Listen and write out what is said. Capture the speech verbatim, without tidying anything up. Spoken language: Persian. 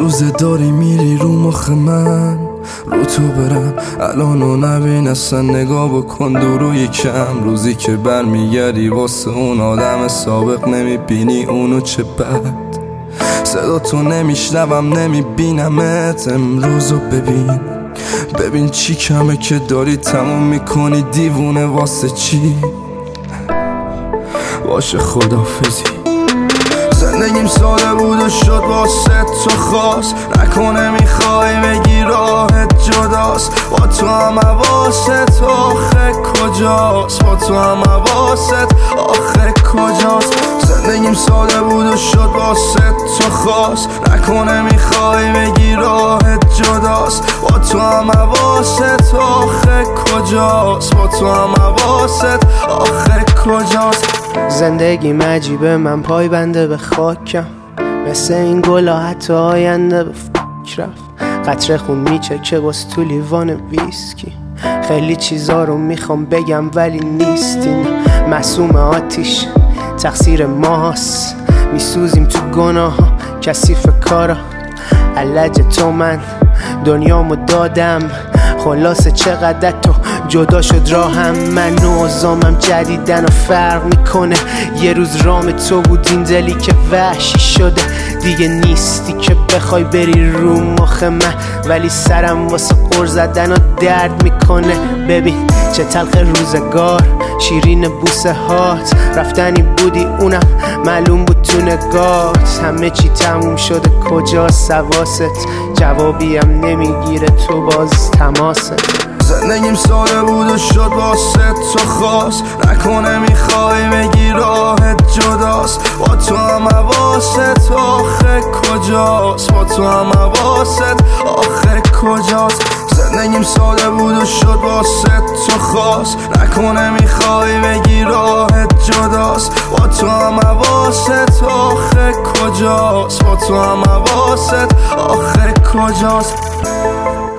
روز داری میری رو مخ من، رو تو برم الانو نبین اصلا، نگاه بکن دورو یکم. روزی که برمیگردی واسه اون آدم سابق، نمیبینی اونو چه بد. صدا تو نمیشنوم نمیبینمت، امروزو ببین ببین چی کمه که داری تموم میکنی دیوونه. واسه چی؟ باشه خدافزی. زندگیم ساده بود و شد واسه تو خاص، نکنه میخوای بگی راحت جداست. با تو هم حواست آخه کجاست، با تو هم حواست آخه کجاست. زندگیم ساده بود و شد واسه تو خاص، نکنه میخوای بگی راحت جداست. با تو هم حواست آخه کجاست، با تو هم حواست آخه کجاست. زندگی عجیبه، من پای بنده به خاکم، مثل این گلا حتی آینده به فکر رفت. قطره خون میچکه باز تو لیوان ویسکی، خیلی چیزا رو میخوام بگم ولی نیستیم. معصوم آتیش تقصیر ماست، میسوزیم تو گناه ها کثیف کارا. علج تو من دنیامو دادم، خلاصه چقدر تو جدا شد راهم. من نوزامم جدیدن و فرق میکنه، یه روز رام تو بود این دلی که وحشی شده. دیگه نیستی که بخوای بری رو مخ من، ولی سرم واسه قر زدن و درد میکنه. ببین چه تلخ روزگار، شیرین بوسه هات، رفتنی بودی اونم معلوم بود تو نگات. همه چی تموم شده کجاست حواست، جوابیم نمیگیره تو باز تماست. زندگیم ساده بود و شد واسه تو خاص، نکنه میخوای بگی راحت جداست. با تو هم حواست آخه کجاست، با تو هم حواست آخه کجاست. زندگیم ساده بود و شد واسه تو خاص، نکنه میخوای بگی راحت جداست. با تو هم حواست آخه کجاست، با تو هم حواست آخه کجاست.